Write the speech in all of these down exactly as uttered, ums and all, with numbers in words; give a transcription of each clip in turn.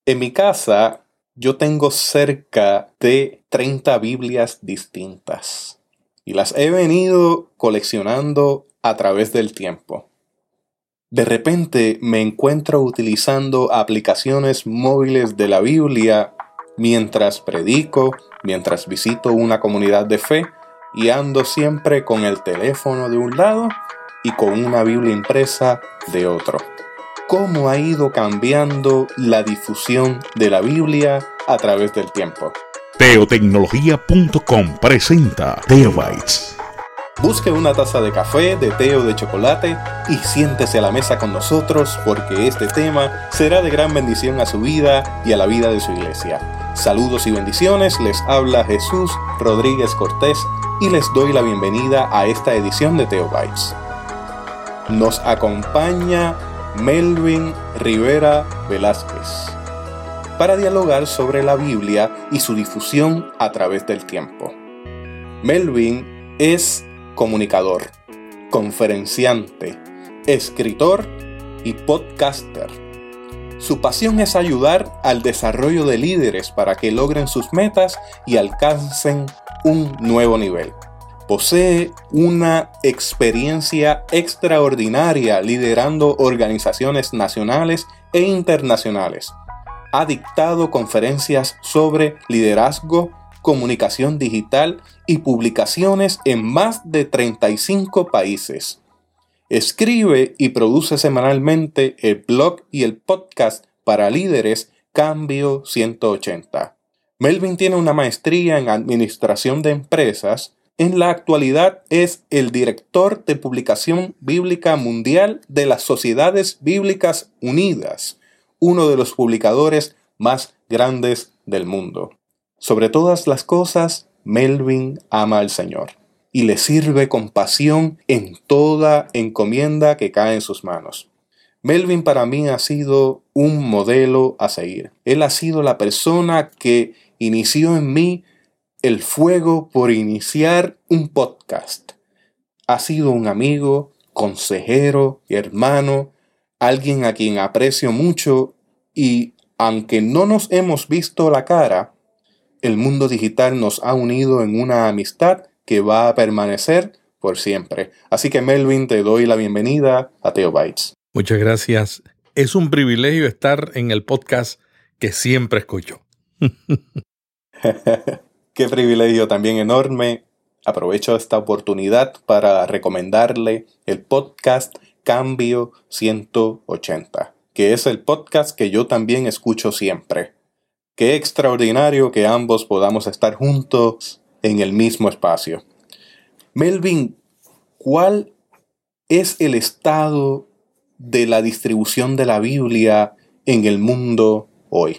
En mi casa, yo tengo cerca de treinta Biblias distintas y las he venido coleccionando a través del tiempo. De repente me encuentro utilizando aplicaciones móviles de la Biblia mientras predico, mientras visito una comunidad de fe y ando siempre con el teléfono de un lado y con una Biblia impresa de otro. ¿Cómo ha ido cambiando la difusión de la Biblia a través del tiempo? Teotecnología punto com presenta Teobytes. Busque una taza de café, de té o de chocolate y siéntese a la mesa con nosotros porque este tema será de gran bendición a su vida y a la vida de su iglesia. Saludos y bendiciones, les habla Jesús Rodríguez Cortés y les doy la bienvenida a esta edición de Teobytes. Nos acompaña Melvin Rivera Velázquez para dialogar sobre la Biblia y su difusión a través del tiempo. Melvin es comunicador, conferenciante, escritor y podcaster. Su pasión es ayudar al desarrollo de líderes para que logren sus metas y alcancen un nuevo nivel. Posee una experiencia extraordinaria liderando organizaciones nacionales e internacionales. Ha dictado conferencias sobre liderazgo, comunicación digital y publicaciones en más de treinta y cinco países. Escribe y produce semanalmente el blog y el podcast para líderes Cambio ciento ochenta. Melvin tiene una maestría en Administración de Empresas. En la actualidad es el director de Publicación Bíblica Mundial de las Sociedades Bíblicas Unidas, uno de los publicadores más grandes del mundo. Sobre todas las cosas, Melvin ama al Señor y le sirve con pasión en toda encomienda que cae en sus manos. Melvin para mí ha sido un modelo a seguir. Él ha sido la persona que inició en mí el fuego por iniciar un podcast. Ha sido un amigo, consejero, hermano, alguien a quien aprecio mucho y aunque no nos hemos visto la cara, el mundo digital nos ha unido en una amistad que va a permanecer por siempre. Así que Melvin, te doy la bienvenida a Teobytes. Muchas gracias. Es un privilegio estar en el podcast que siempre escucho. Qué privilegio también enorme. Aprovecho esta oportunidad para recomendarle el podcast Cambio ciento ochenta, que es el podcast que yo también escucho siempre. Qué extraordinario que ambos podamos estar juntos en el mismo espacio. Melvin, ¿cuál es el estado de la distribución de la Biblia en el mundo hoy?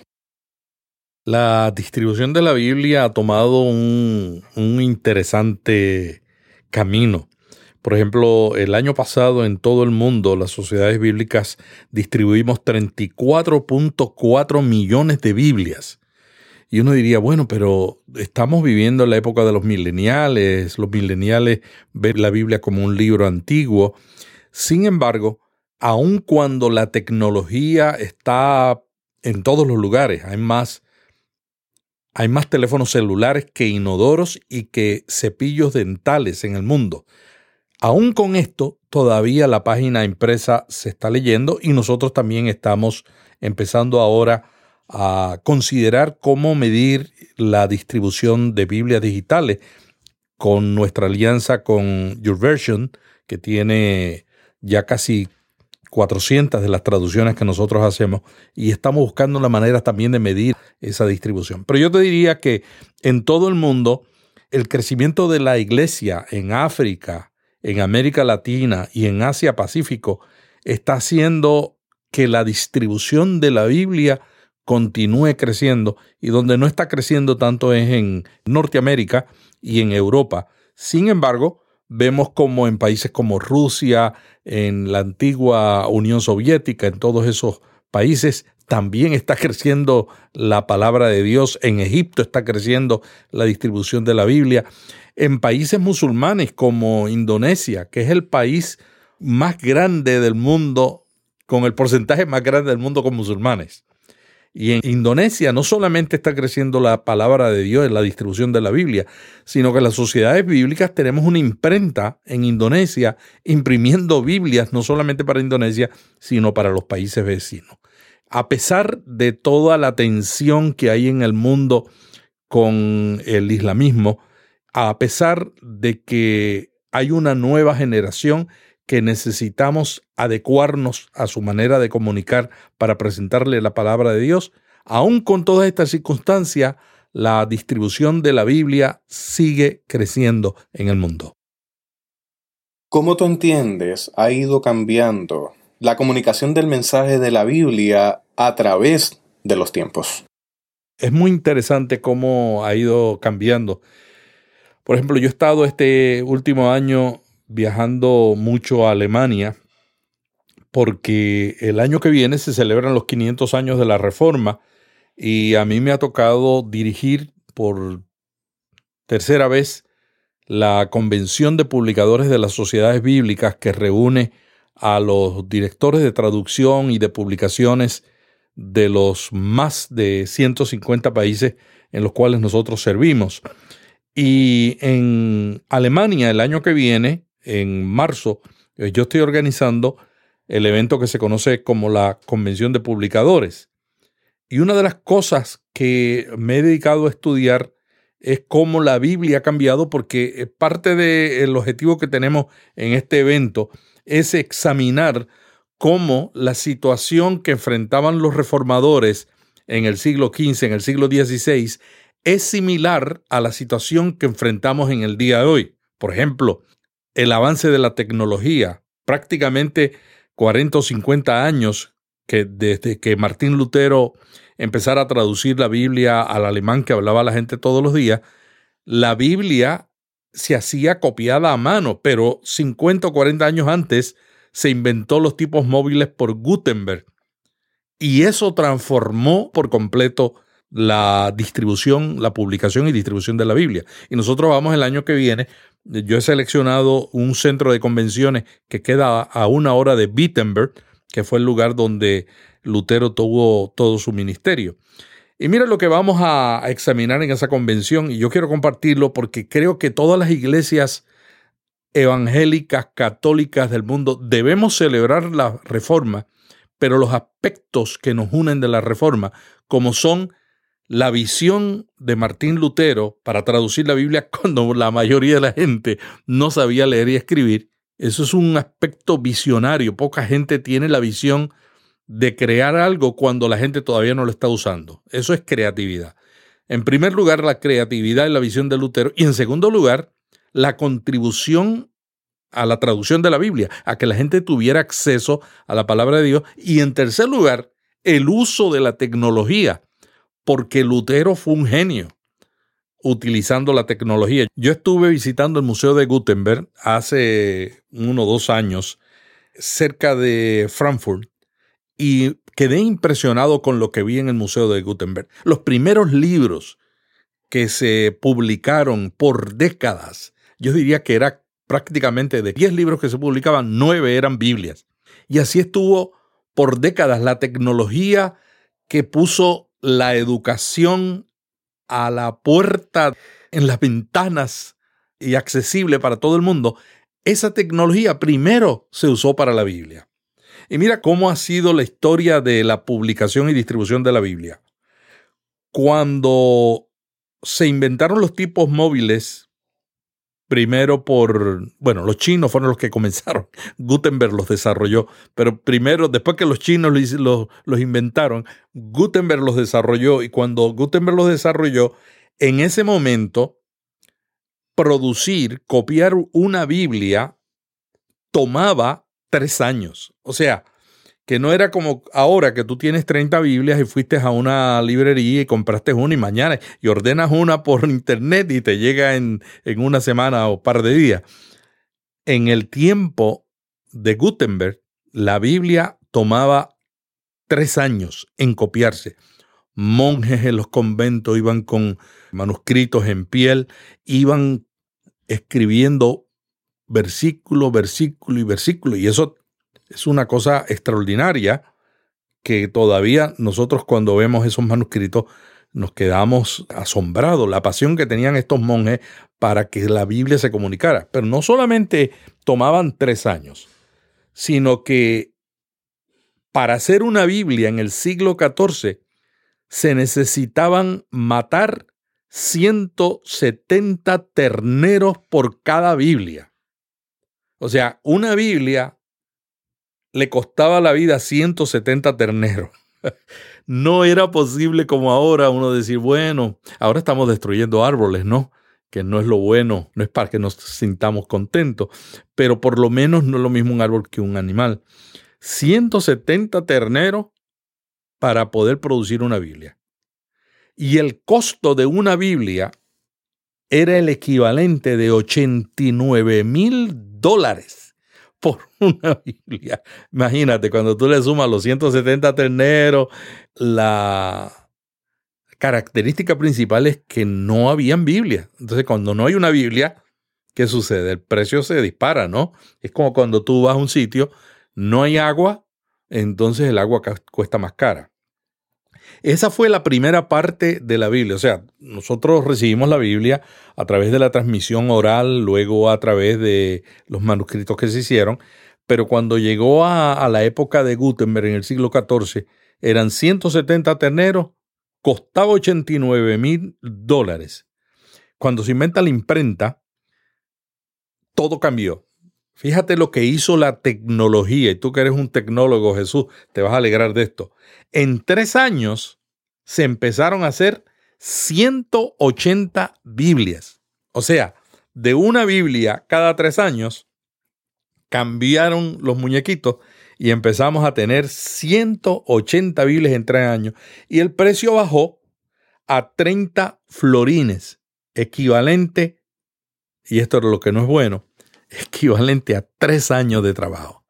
La distribución de la Biblia ha tomado un, un interesante camino. Por ejemplo, el año pasado en todo el mundo las sociedades bíblicas distribuimos treinta y cuatro punto cuatro millones de Biblias. Y uno diría, bueno, pero estamos viviendo en la época de los mileniales. Los mileniales ven la Biblia como un libro antiguo. Sin embargo, aun cuando la tecnología está en todos los lugares, hay más Hay más teléfonos celulares que inodoros y que cepillos dentales en el mundo. Aún con esto, todavía la página impresa se está leyendo y nosotros también estamos empezando ahora a considerar cómo medir la distribución de Biblias digitales con nuestra alianza con YouVersion, que tiene ya casi cuatrocientas de las traducciones que nosotros hacemos y estamos buscando la manera también de medir esa distribución. Pero yo te diría que en todo el mundo el crecimiento de la iglesia en África, en América Latina y en Asia Pacífico está haciendo que la distribución de la Biblia continúe creciendo y donde no está creciendo tanto es en Norteamérica y en Europa. Sin embargo, vemos como en países como Rusia, en la antigua Unión Soviética, en todos esos países, también está creciendo la palabra de Dios. En Egipto está creciendo la distribución de la Biblia. En países musulmanes como Indonesia, que es el país más grande del mundo, con el porcentaje más grande del mundo con musulmanes. Y en Indonesia no solamente está creciendo la palabra de Dios en la distribución de la Biblia, sino que las sociedades bíblicas tenemos una imprenta en Indonesia imprimiendo Biblias no solamente para Indonesia, sino para los países vecinos. A pesar de toda la tensión que hay en el mundo con el islamismo, a pesar de que hay una nueva generación que necesitamos adecuarnos a su manera de comunicar para presentarle la palabra de Dios, aún con todas estas circunstancias, la distribución de la Biblia sigue creciendo en el mundo. ¿Cómo tú entiendes ha ido cambiando la comunicación del mensaje de la Biblia a través de los tiempos? Es muy interesante cómo ha ido cambiando. Por ejemplo, yo he estado este último año viajando mucho a Alemania porque el año que viene se celebran los quinientos años de la Reforma y a mí me ha tocado dirigir por tercera vez la Convención de Publicadores de las Sociedades Bíblicas, que reúne a los directores de traducción y de publicaciones de los más de ciento cincuenta países en los cuales nosotros servimos. Y en Alemania el año que viene, en marzo, yo estoy organizando el evento que se conoce como la Convención de Publicadores. Y una de las cosas que me he dedicado a estudiar es cómo la Biblia ha cambiado, porque parte del objetivo que tenemos en este evento es examinar cómo la situación que enfrentaban los reformadores en el siglo quince, en el siglo dieciséis, es similar a la situación que enfrentamos en el día de hoy. Por ejemplo, el avance de la tecnología, prácticamente cuarenta o cincuenta años que desde que Martín Lutero empezara a traducir la Biblia al alemán que hablaba la gente todos los días, la Biblia se hacía copiada a mano, pero cincuenta o cuarenta años antes se inventó los tipos móviles por Gutenberg y eso transformó por completo la distribución, la publicación y distribución de la Biblia. Y nosotros vamos el año que viene. Yo he seleccionado un centro de convenciones que queda a una hora de Wittenberg, que fue el lugar donde Lutero tuvo todo su ministerio. Y mira lo que vamos a examinar en esa convención, y yo quiero compartirlo porque creo que todas las iglesias evangélicas, católicas del mundo debemos celebrar la Reforma, pero los aspectos que nos unen de la Reforma, como son la visión de Martín Lutero para traducir la Biblia cuando la mayoría de la gente no sabía leer y escribir, eso es un aspecto visionario. Poca gente tiene la visión de crear algo cuando la gente todavía no lo está usando. Eso es creatividad. En primer lugar, la creatividad y la visión de Lutero. Y en segundo lugar, la contribución a la traducción de la Biblia, a que la gente tuviera acceso a la palabra de Dios. Y en tercer lugar, el uso de la tecnología, porque Lutero fue un genio utilizando la tecnología. Yo estuve visitando el Museo de Gutenberg hace uno o dos años cerca de Frankfurt y quedé impresionado con lo que vi en el Museo de Gutenberg. Los primeros libros que se publicaron por décadas, yo diría que era prácticamente de diez libros que se publicaban, nueve eran Biblias. Y así estuvo por décadas la tecnología que puso la educación a la puerta, en las ventanas y accesible para todo el mundo. Esa tecnología primero se usó para la Biblia. Y mira cómo ha sido la historia de la publicación y distribución de la Biblia. Cuando se inventaron los tipos móviles, primero por, bueno, los chinos fueron los que comenzaron, Gutenberg los desarrolló, pero primero, después que los chinos los, los, los inventaron, Gutenberg los desarrolló, y cuando Gutenberg los desarrolló, en ese momento, producir, copiar una Biblia tomaba tres años. O sea, que no era como ahora que tú tienes treinta Biblias y fuiste a una librería y compraste una y mañana y ordenas una por internet y te llega en, en una semana o par de días. En el tiempo de Gutenberg, la Biblia tomaba tres años en copiarse. Monjes en los conventos iban con manuscritos en piel, iban escribiendo versículo, versículo y versículo, y eso es una cosa extraordinaria que todavía nosotros cuando vemos esos manuscritos nos quedamos asombrados, la pasión que tenían estos monjes para que la Biblia se comunicara. Pero no solamente tomaban tres años, sino que para hacer una Biblia en el siglo catorce se necesitaban matar ciento setenta terneros por cada Biblia. O sea, una Biblia le costaba la vida a ciento setenta terneros. No era posible como ahora uno decir, bueno, ahora estamos destruyendo árboles, ¿no? Que no es lo bueno, no es para que nos sintamos contentos, pero por lo menos no es lo mismo un árbol que un animal. ciento setenta terneros para poder producir una Biblia. Y el costo de una Biblia era el equivalente de ochenta y nueve mil dólares. Por una Biblia. Imagínate, cuando tú le sumas los ciento setenta terneros, la característica principal es que no habían Biblia. Entonces, cuando no hay una Biblia, ¿qué sucede? El precio se dispara, ¿no? Es como cuando tú vas a un sitio, no hay agua, entonces el agua cuesta más cara. Esa fue la primera parte de la Biblia. O sea, nosotros recibimos la Biblia a través de la transmisión oral, luego a través de los manuscritos que se hicieron, pero cuando llegó a, a la época de Gutenberg en el siglo catorce, eran ciento setenta terneros, costaba ochenta y nueve mil dólares. Cuando se inventa la imprenta, todo cambió. Fíjate lo que hizo la tecnología, y tú que eres un tecnólogo, Jesús, te vas a alegrar de esto. En tres años se empezaron a hacer ciento ochenta Biblias. O sea, de una Biblia cada tres años, cambiaron los muñequitos y empezamos a tener ciento ochenta Biblias en tres años. Y el precio bajó a treinta florines, equivalente, y esto es lo que no es bueno, equivalente a tres años de trabajo.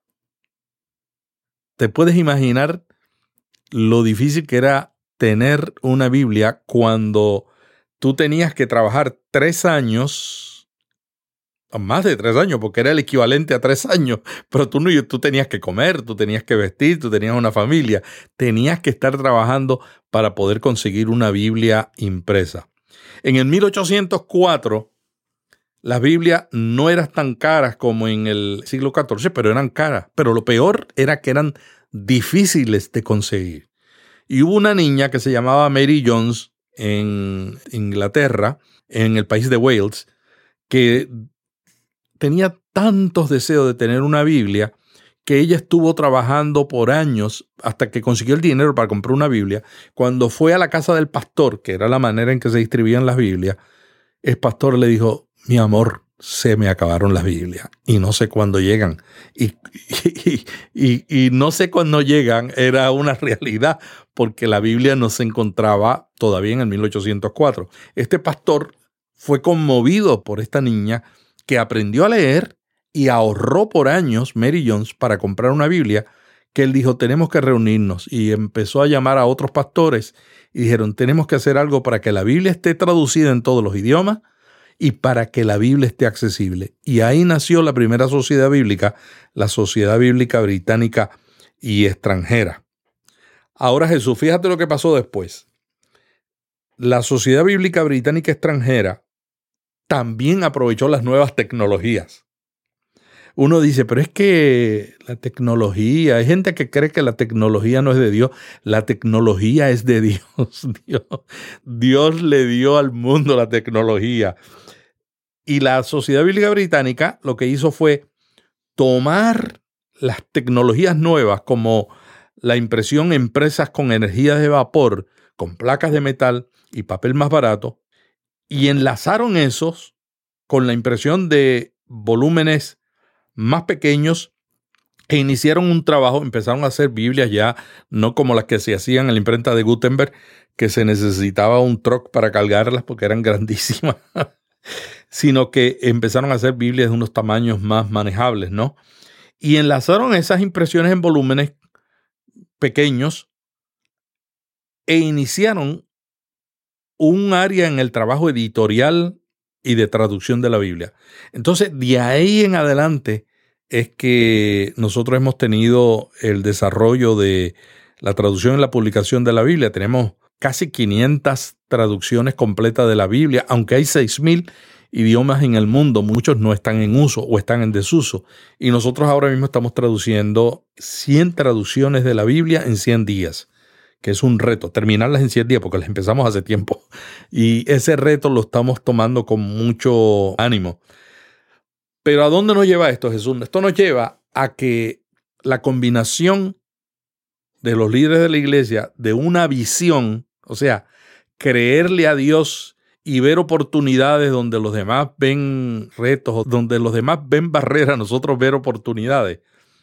¿Te puedes imaginar lo difícil que era tener una Biblia cuando tú tenías que trabajar tres años, más de tres años, porque era el equivalente a tres años, pero tú, no, tú tenías que comer, tú tenías que vestir, tú tenías una familia, tenías que estar trabajando para poder conseguir una Biblia impresa. En el mil ochocientos cuatro, las Biblias no eran tan caras como en el siglo catorce, pero eran caras. Pero lo peor era que eran difíciles de conseguir. Y hubo una niña que se llamaba Mary Jones en Inglaterra, en el país de Wales, que tenía tantos deseos de tener una Biblia que ella estuvo trabajando por años hasta que consiguió el dinero para comprar una Biblia. Cuando fue a la casa del pastor, que era la manera en que se distribuían las Biblias, el pastor le dijo: mi amor, se me acabaron las Biblias y no sé cuándo llegan. Y, y, y, y no sé cuándo llegan era una realidad porque la Biblia no se encontraba todavía en el mil ochocientos cuatro. Este pastor fue conmovido por esta niña que aprendió a leer y ahorró por años, Mary Jones, para comprar una Biblia, que él dijo: tenemos que reunirnos, y empezó a llamar a otros pastores y dijeron: tenemos que hacer algo para que la Biblia esté traducida en todos los idiomas y para que la Biblia esté accesible. Y ahí nació la primera sociedad bíblica, la Sociedad Bíblica Británica y Extranjera. Ahora, Jesús, fíjate lo que pasó después. La Sociedad Bíblica Británica Extranjera también aprovechó las nuevas tecnologías. Uno dice, pero es que la tecnología, hay gente que cree que la tecnología no es de Dios. La tecnología es de Dios. Dios, Dios le dio al mundo la tecnología. Y la Sociedad Bíblica Británica lo que hizo fue tomar las tecnologías nuevas como la impresión en presas con energía de vapor, con placas de metal y papel más barato, y enlazaron esos con la impresión de volúmenes más pequeños e iniciaron un trabajo. Empezaron a hacer Biblias ya, no como las que se hacían en la imprenta de Gutenberg, que se necesitaba un truck para cargarlas porque eran grandísimas, sino que empezaron a hacer Biblias de unos tamaños más manejables, ¿no? Y enlazaron esas impresiones en volúmenes pequeños e iniciaron un área en el trabajo editorial y de traducción de la Biblia. Entonces, de ahí en adelante es que nosotros hemos tenido el desarrollo de la traducción y la publicación de la Biblia. Tenemos casi quinientas traducciones completas de la Biblia, aunque hay seis mil idiomas en el mundo, muchos no están en uso o están en desuso. Y nosotros ahora mismo estamos traduciendo cien traducciones de la Biblia en cien días, que es un reto, terminarlas en cien días, porque las empezamos hace tiempo. Y ese reto lo estamos tomando con mucho ánimo. Pero ¿a dónde nos lleva esto, Jesús? Esto nos lleva a que la combinación de los líderes de la iglesia de una visión, o sea, creerle a Dios y ver oportunidades donde los demás ven retos, donde los demás ven barreras, nosotros ver oportunidades.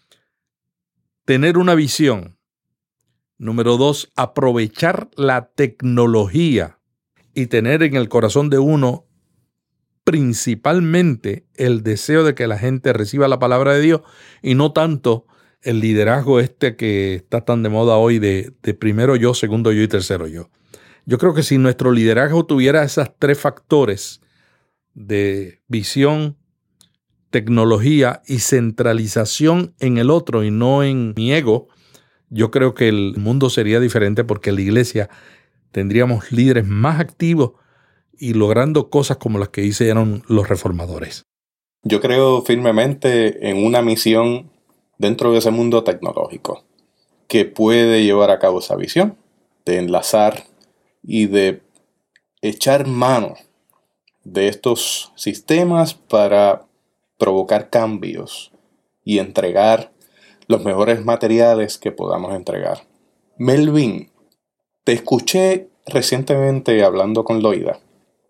Tener una visión. Número dos, aprovechar la tecnología y tener en el corazón de uno principalmente el deseo de que la gente reciba la palabra de Dios y no tanto el liderazgo este que está tan de moda hoy de, de primero yo, segundo yo y tercero yo. Yo creo que si nuestro liderazgo tuviera esos tres factores de visión, tecnología y centralización en el otro y no en mi ego, yo creo que el mundo sería diferente porque en la iglesia tendríamos líderes más activos y logrando cosas como las que hicieron los reformadores. Yo creo firmemente en una misión dentro de ese mundo tecnológico que puede llevar a cabo esa visión, de enlazar y de echar mano de estos sistemas para provocar cambios y entregar los mejores materiales que podamos entregar. Melvin, te escuché recientemente hablando con Loida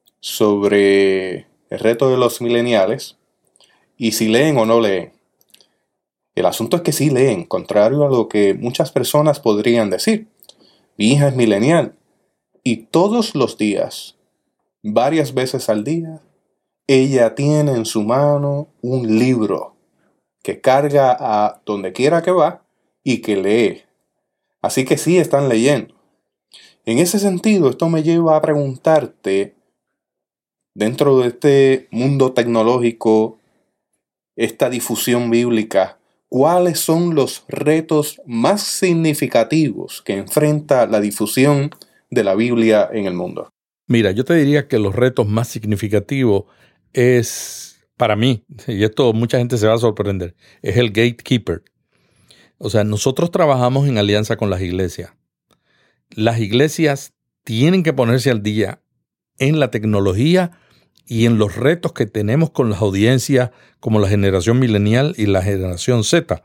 sobre el reto de los millennials y si leen o no leen. El asunto es que sí leen, contrario a lo que muchas personas podrían decir. Mi hija es millennial y todos los días, varias veces al día, ella tiene en su mano un libro que carga a donde quiera que va y que lee. Así que sí están leyendo. En ese sentido, esto me lleva a preguntarte, dentro de este mundo tecnológico, esta difusión bíblica, ¿cuáles son los retos más significativos que enfrenta la difusión de la Biblia en el mundo? Mira, yo te diría que los retos más significativos es, para mí, y esto mucha gente se va a sorprender, es el gatekeeper. O sea, nosotros trabajamos en alianza con las iglesias. Las iglesias tienen que ponerse al día en la tecnología y en los retos que tenemos con las audiencias como la generación milenial y la generación Z.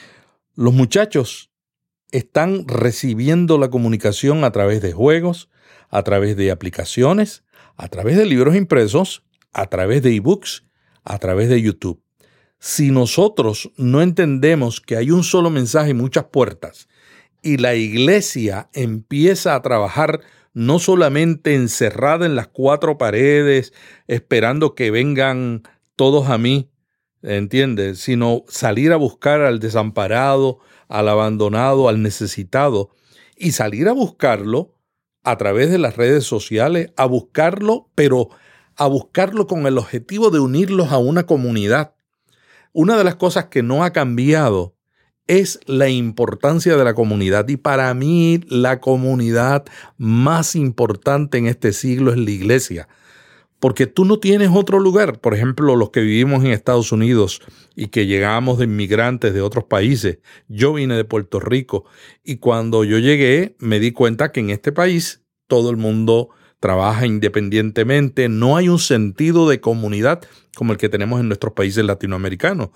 Los muchachos están recibiendo la comunicación a través de juegos, a través de aplicaciones, a través de libros impresos, a través de ebooks, a través de YouTube. Si nosotros no entendemos que hay un solo mensaje y muchas puertas, y la iglesia empieza a trabajar no solamente encerrada en las cuatro paredes, esperando que vengan todos a mí, ¿entiendes? Sino salir a buscar al desamparado, al abandonado, al necesitado, y salir a buscarlo a través de las redes sociales, a buscarlo, pero a buscarlo con el objetivo de unirlos a una comunidad. Una de las cosas que no ha cambiado es la importancia de la comunidad. Y para mí, la comunidad más importante en este siglo es la iglesia. Porque tú no tienes otro lugar. Por ejemplo, los que vivimos en Estados Unidos y que llegamos de inmigrantes de otros países. Yo vine de Puerto Rico y cuando yo llegué me di cuenta que en este país todo el mundo trabaja independientemente. No hay un sentido de comunidad como el que tenemos en nuestros países latinoamericanos.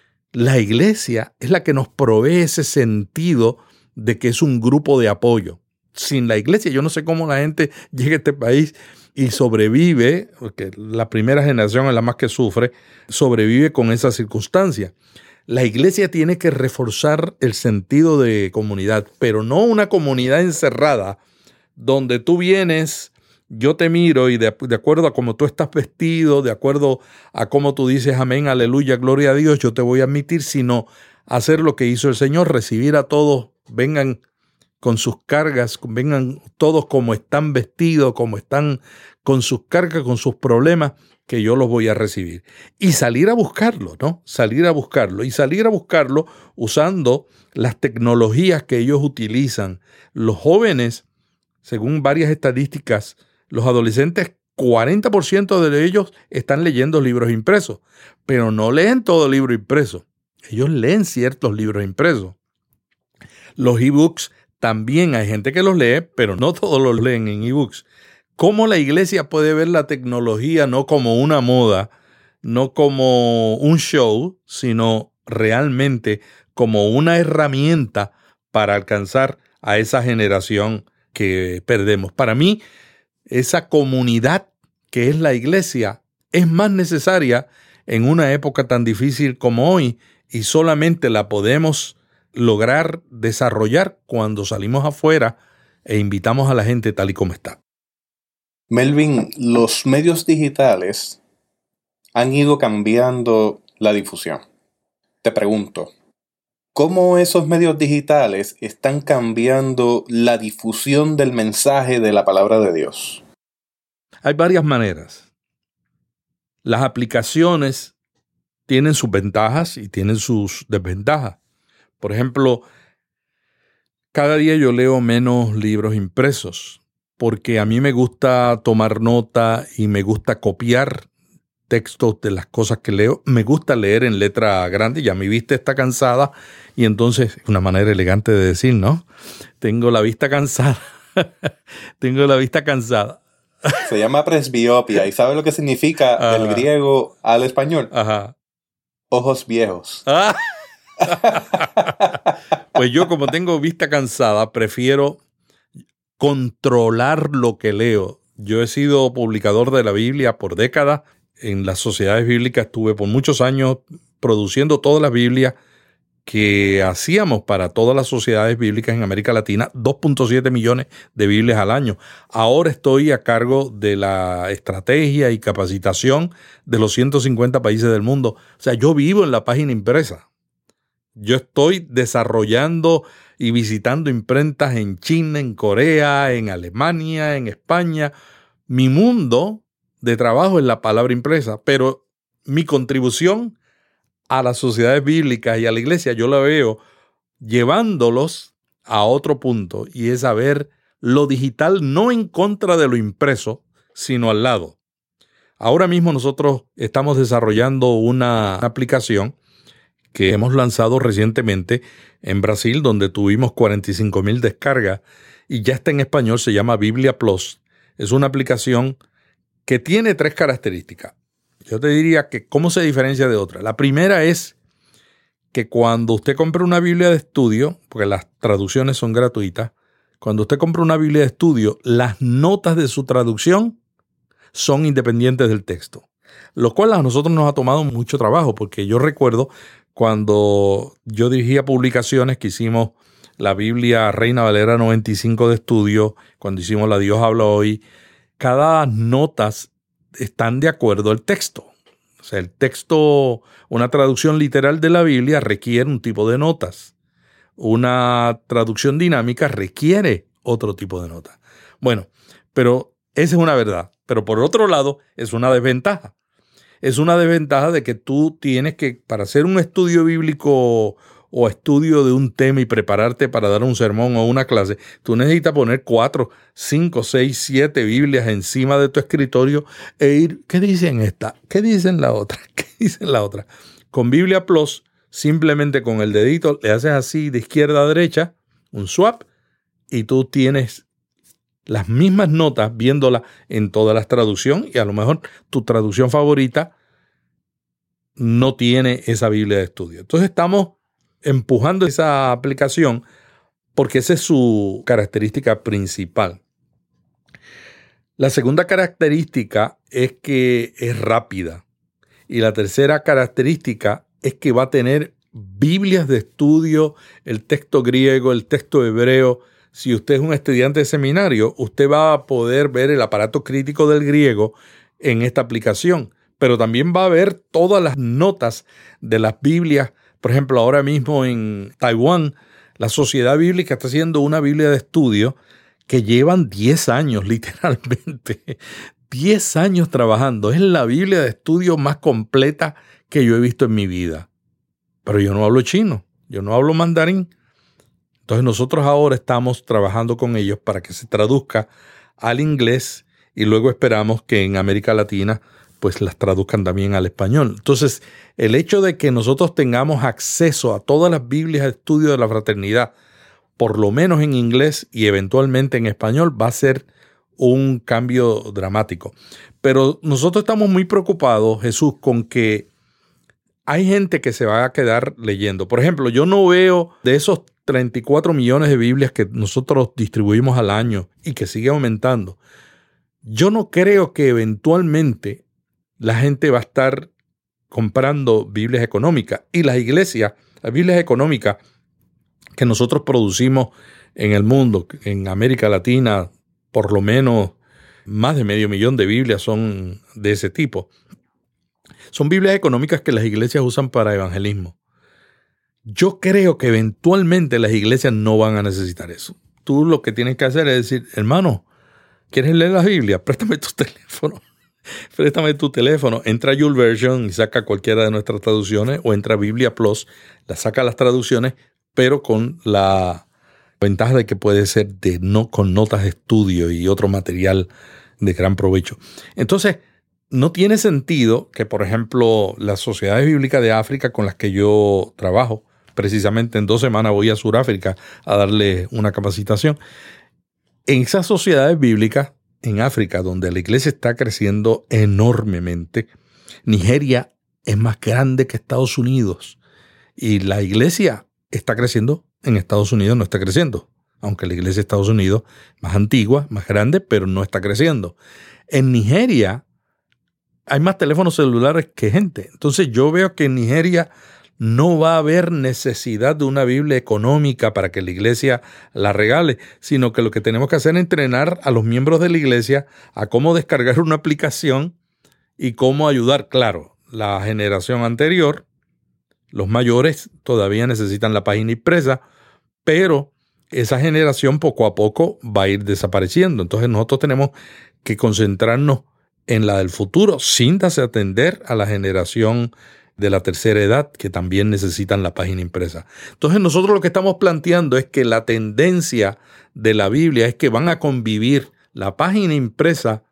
La iglesia es la que nos provee ese sentido de que es un grupo de apoyo. Sin la iglesia, yo no sé cómo la gente llega a este país y sobrevive, porque la primera generación es la más que sufre, sobrevive con esa circunstancia. La iglesia tiene que reforzar el sentido de comunidad, pero no una comunidad encerrada, donde tú vienes, yo te miro y de, de acuerdo a cómo tú estás vestido, de acuerdo a cómo tú dices amén, aleluya, gloria a Dios, yo te voy a admitir, sino hacer lo que hizo el Señor, recibir a todos, vengan con sus cargas, vengan todos como están vestidos, como están con sus cargas, con sus problemas, que yo los voy a recibir. Y salir a buscarlo, ¿no? Salir a buscarlo. Y salir a buscarlo usando las tecnologías que ellos utilizan. Los jóvenes, según varias estadísticas, los adolescentes, cuarenta por ciento de ellos están leyendo libros impresos, pero no leen todo libro impreso. Ellos leen ciertos libros impresos. Los ebooks también hay gente que los lee, pero no todos los leen en ebooks. ¿Cómo la iglesia puede ver la tecnología no como una moda, no como un show, sino realmente como una herramienta para alcanzar a esa generación que perdemos? Para mí, esa comunidad que es la iglesia es más necesaria en una época tan difícil como hoy, y solamente la podemos lograr desarrollar cuando salimos afuera e invitamos a la gente tal y como está. Melvin, los medios digitales han ido cambiando la difusión. Te pregunto, ¿cómo esos medios digitales están cambiando la difusión del mensaje de la palabra de Dios? Hay varias maneras. Las aplicaciones tienen sus ventajas y tienen sus desventajas. Por ejemplo, cada día yo leo menos libros impresos porque a mí me gusta tomar nota y me gusta copiar textos de las cosas que leo. Me gusta leer en letra grande. Ya mi vista está cansada y entonces, una manera elegante de decir, ¿no? Tengo la vista cansada. Tengo la vista cansada. Se llama presbiopia. ¿Y sabe lo que significa Ajá. del griego al español? Ajá. Ojos viejos. Ah. Pues yo, como tengo vista cansada, prefiero controlar lo que leo. Yo he sido publicador de la Biblia por décadas. En las sociedades bíblicas estuve por muchos años produciendo todas las Biblias que hacíamos para todas las sociedades bíblicas en América Latina, dos punto siete millones de Biblias al año. Ahora estoy a cargo de la estrategia y capacitación de los ciento cincuenta países del mundo. O sea, yo vivo en la página impresa. Yo estoy desarrollando y visitando imprentas en China, en Corea, en Alemania, en España. Mi mundo de trabajo es la palabra impresa, pero mi contribución a las sociedades bíblicas y a la iglesia yo la veo llevándolos a otro punto, y es a ver lo digital no en contra de lo impreso, sino al lado. Ahora mismo nosotros estamos desarrollando una aplicación que hemos lanzado recientemente en Brasil, donde tuvimos cuarenta y cinco mil descargas y ya está en español. Se llama Biblia Plus. Es una aplicación que tiene tres características. Yo te diría que ¿cómo se diferencia de otra? La primera es que cuando usted compra una Biblia de estudio, porque las traducciones son gratuitas, cuando usted compra una Biblia de estudio, las notas de su traducción son independientes del texto, lo cual a nosotros nos ha tomado mucho trabajo, porque yo recuerdo cuando yo dirigía publicaciones que hicimos la Biblia Reina Valera noventa y cinco de estudio, cuando hicimos la Dios habla hoy, cada notas están de acuerdo al texto. O sea, el texto, una traducción literal de la Biblia requiere un tipo de notas. Una traducción dinámica requiere otro tipo de notas. Bueno, pero esa es una verdad. Pero por otro lado, es una desventaja. Es una desventaja de que tú tienes que, para hacer un estudio bíblico o estudio de un tema y prepararte para dar un sermón o una clase, tú necesitas poner cuatro, cinco, seis, siete Biblias encima de tu escritorio e ir, ¿qué dicen esta? ¿Qué dicen la otra? ¿Qué dicen la otra? Con Biblia Plus, simplemente con el dedito le haces así de izquierda a derecha, un swap, y tú tienes las mismas notas viéndolas en todas las traducciones, y a lo mejor tu traducción favorita no tiene esa Biblia de estudio. Entonces estamos empujando esa aplicación porque esa es su característica principal. La segunda característica es que es rápida. Y la tercera característica es que va a tener Biblias de estudio, el texto griego, el texto hebreo. Si usted es un estudiante de seminario, usted va a poder ver el aparato crítico del griego en esta aplicación, pero también va a ver todas las notas de las Biblias. Por ejemplo, ahora mismo en Taiwán, la Sociedad Bíblica está haciendo una Biblia de estudio que llevan diez años, literalmente, diez años trabajando. Es la Biblia de estudio más completa que yo he visto en mi vida. Pero yo no hablo chino, yo no hablo mandarín. Entonces nosotros ahora estamos trabajando con ellos para que se traduzca al inglés y luego esperamos que en América Latina pues las traduzcan también al español. Entonces, el hecho de que nosotros tengamos acceso a todas las Biblias de estudio de la fraternidad, por lo menos en inglés y eventualmente en español, va a ser un cambio dramático. Pero nosotros estamos muy preocupados, Jesús, con que hay gente que se va a quedar leyendo. Por ejemplo, yo no veo de esos treinta y cuatro millones de Biblias que nosotros distribuimos al año y que sigue aumentando. Yo no creo que eventualmente la gente va a estar comprando Biblias económicas. Y las iglesias, las Biblias económicas que nosotros producimos en el mundo, en América Latina, por lo menos más de medio millón de Biblias son de ese tipo. Son Biblias económicas que las iglesias usan para evangelismo. Yo creo que eventualmente las iglesias no van a necesitar eso. Tú lo que tienes que hacer es decir, hermano, ¿quieres leer la Biblia? Préstame tu teléfono. Préstame tu teléfono. Entra a YouVersion y saca cualquiera de nuestras traducciones, o entra a Biblia Plus, la saca las traducciones, pero con la ventaja de que puede ser de no, con notas de estudio y otro material de gran provecho. Entonces, no tiene sentido que, por ejemplo, las sociedades bíblicas de África con las que yo trabajo, precisamente en dos semanas voy a Sudáfrica a darle una capacitación. En esas sociedades bíblicas, en África, donde la iglesia está creciendo enormemente, Nigeria es más grande que Estados Unidos y la iglesia está creciendo en Estados Unidos, no está creciendo, aunque la iglesia de Estados Unidos es más antigua, más grande, pero no está creciendo. En Nigeria hay más teléfonos celulares que gente. Entonces yo veo que en Nigeria no va a haber necesidad de una Biblia económica para que la iglesia la regale, sino que lo que tenemos que hacer es entrenar a los miembros de la iglesia a cómo descargar una aplicación y cómo ayudar. Claro, la generación anterior, los mayores todavía necesitan la página impresa, pero esa generación poco a poco va a ir desapareciendo. Entonces nosotros tenemos que concentrarnos en la del futuro sin desatender a la generación de la tercera edad que también necesitan la página impresa. Entonces nosotros lo que estamos planteando es que la tendencia de la Biblia es que van a convivir la página impresa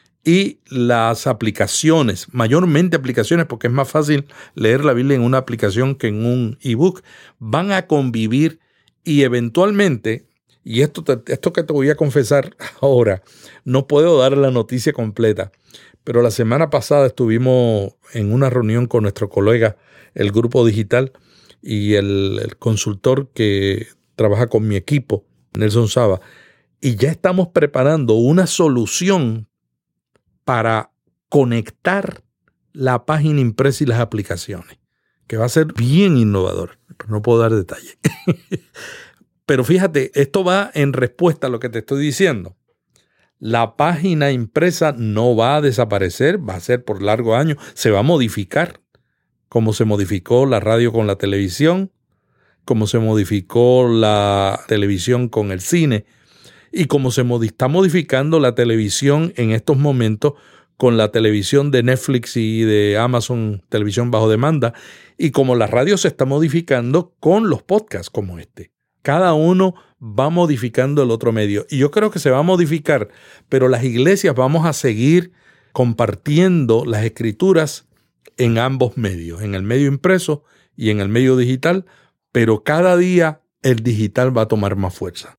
y las aplicaciones, mayormente aplicaciones, porque es más fácil leer la Biblia en una aplicación que en un ebook, van a convivir y eventualmente, y esto, te, esto que te voy a confesar ahora, no puedo dar la noticia completa, pero la semana pasada estuvimos en una reunión con nuestro colega, el Grupo Digital, y el, el consultor que trabaja con mi equipo, Nelson Saba, y ya estamos preparando una solución para conectar la página impresa y las aplicaciones, que va a ser bien innovador, pero no puedo dar detalles. Pero fíjate, esto va en respuesta a lo que te estoy diciendo. La página impresa no va a desaparecer, va a ser por largos años, se va a modificar, como se modificó la radio con la televisión, como se modificó la televisión con el cine, y como se modi- está modificando la televisión en estos momentos con la televisión de Netflix y de Amazon Televisión bajo demanda, y como la radio se está modificando con los podcasts como este. Cada uno va modificando el otro medio. Y yo creo que se va a modificar, pero las iglesias vamos a seguir compartiendo las escrituras en ambos medios, en el medio impreso y en el medio digital, pero cada día el digital va a tomar más fuerza.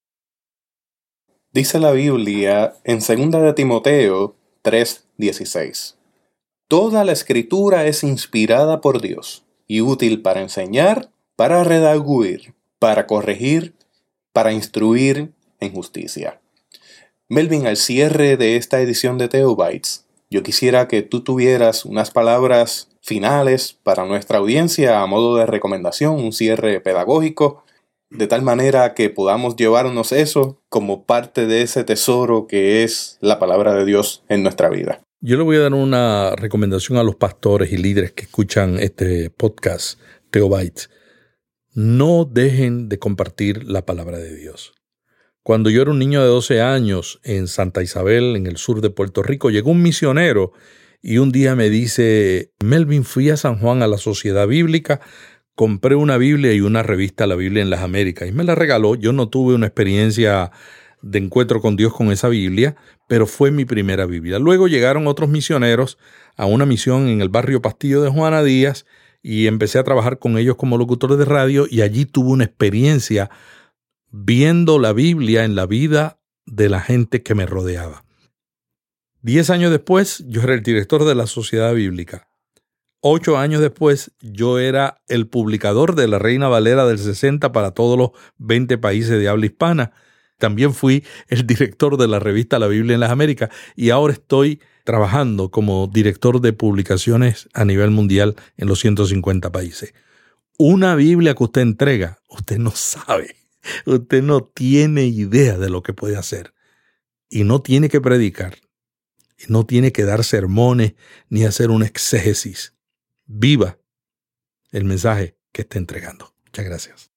Dice la Biblia en segunda de Timoteo tres dieciséis. Toda la escritura es inspirada por Dios y útil para enseñar, para redarguir, para corregir, para instruir en justicia. Melvin, al cierre de esta edición de Theobites, yo quisiera que tú tuvieras unas palabras finales para nuestra audiencia a modo de recomendación, un cierre pedagógico, de tal manera que podamos llevarnos eso como parte de ese tesoro que es la palabra de Dios en nuestra vida. Yo le voy a dar una recomendación a los pastores y líderes que escuchan este podcast, Theobites. No dejen de compartir la palabra de Dios. Cuando yo era un niño de doce años en Santa Isabel, en el sur de Puerto Rico, llegó un misionero y un día me dice, Melvin, fui a San Juan a la Sociedad Bíblica, compré una Biblia y una revista La Biblia en las Américas y me la regaló. Yo no tuve una experiencia de encuentro con Dios con esa Biblia, pero fue mi primera Biblia. Luego llegaron otros misioneros a una misión en el barrio Pastillo de Juana Díaz y empecé a trabajar con ellos como locutor de radio y allí tuve una experiencia viendo la Biblia en la vida de la gente que me rodeaba. Diez años después, yo era el director de la Sociedad Bíblica. Ocho años después, yo era el publicador de la Reina Valera del sesenta para todos los veinte países de habla hispana. También fui el director de la revista La Biblia en las Américas y ahora estoy trabajando como director de publicaciones a nivel mundial en los ciento cincuenta países. Una Biblia que usted entrega, usted no sabe, usted no tiene idea de lo que puede hacer. Y no tiene que predicar, y no tiene que dar sermones ni hacer un exégesis. Viva el mensaje que está entregando. Muchas gracias.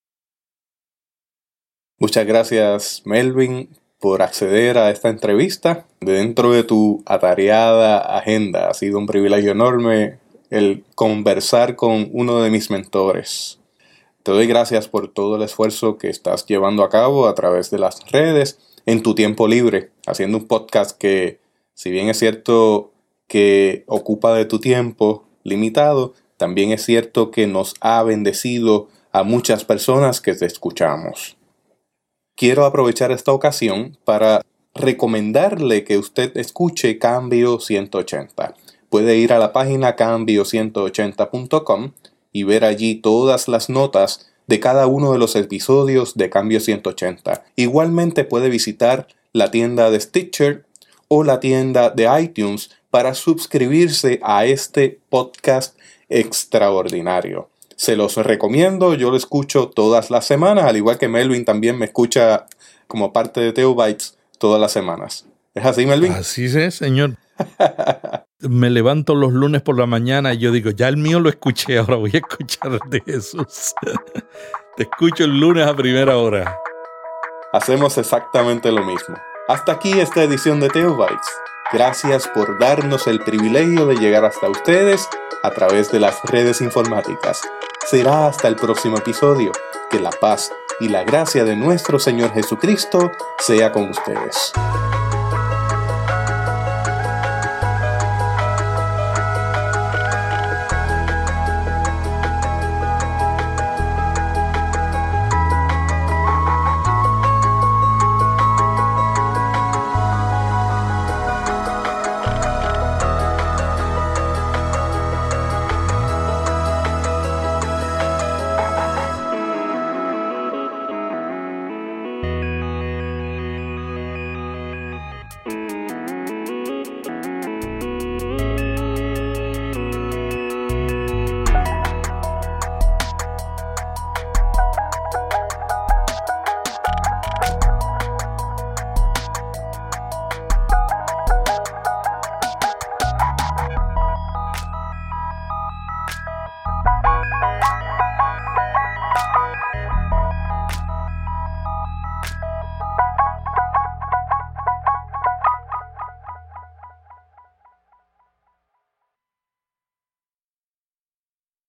Muchas gracias, Melvin, por acceder a esta entrevista. Dentro de tu atareada agenda, ha sido un privilegio enorme el conversar con uno de mis mentores. Te doy gracias por todo el esfuerzo que estás llevando a cabo a través de las redes, en tu tiempo libre, haciendo un podcast que, si bien es cierto que ocupa de tu tiempo limitado, también es cierto que nos ha bendecido a muchas personas que te escuchamos. Quiero aprovechar esta ocasión para recomendarle que usted escuche Cambio ciento ochenta. Puede ir a la página cambio ciento ochenta punto com y ver allí todas las notas de cada uno de los episodios de Cambio ciento ochenta. Igualmente puede visitar la tienda de Stitcher o la tienda de iTunes para suscribirse a este podcast extraordinario. Se los recomiendo, yo lo escucho todas las semanas, al igual que Melvin también me escucha como parte de Theobites todas las semanas. ¿Es así, Melvin? Así es, señor. Me levanto los lunes por la mañana y yo digo, ya el mío lo escuché, ahora voy a escuchar el de Jesús. Te escucho el lunes a primera hora. Hacemos exactamente lo mismo. Hasta aquí esta edición de Theobites. Gracias por darnos el privilegio de llegar hasta ustedes a través de las redes informáticas. Será hasta el próximo episodio. Que la paz y la gracia de nuestro Señor Jesucristo sea con ustedes.